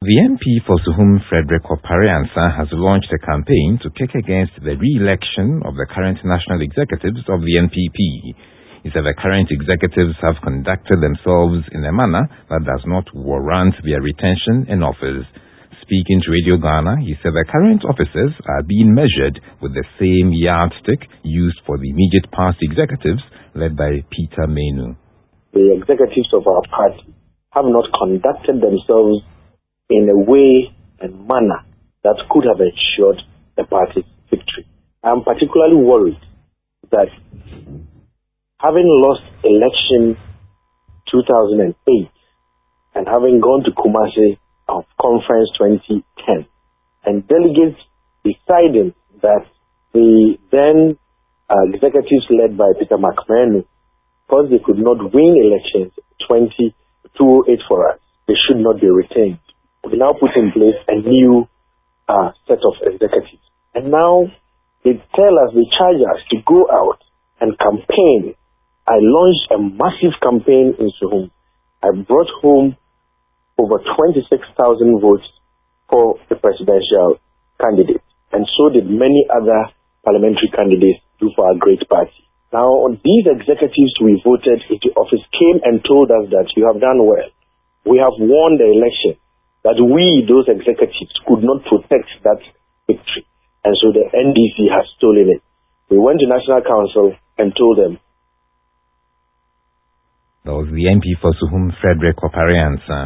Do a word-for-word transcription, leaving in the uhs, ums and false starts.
The M P for Suhum, Frederick Opare-Ansah, has launched a campaign to kick against the re-election of the current national executives of the N P P. He said the current executives have conducted themselves in a manner that does not warrant their retention in office. Speaking to Radio Ghana, he said the current officers are being measured with the same yardstick used for the immediate past executives led by Peter Menu. The executives of our party have not conducted themselves in a way and manner that could have ensured the party's victory. I am particularly worried that having lost election two thousand eight and having gone to Kumasi of Conference twenty ten, and delegates deciding that the then uh, executives led by Peter McMahon, because they could not win elections twenty two oh eight for us, they should not be retained. We now put in place a new uh, set of executives. And now they tell us, they charge us to go out and campaign. I launched a massive campaign in Suhum. I brought home over twenty-six thousand votes for the presidential candidate. And so did many other parliamentary candidates do for our great party. Now, these executives we voted into office came and told us that you have done well. We have won the election. That we, those executives, could not protect that victory. And so the N D C has stolen it. We went to National Council and told them. That was the M P for Suhum, Frederick Opare-Ansah.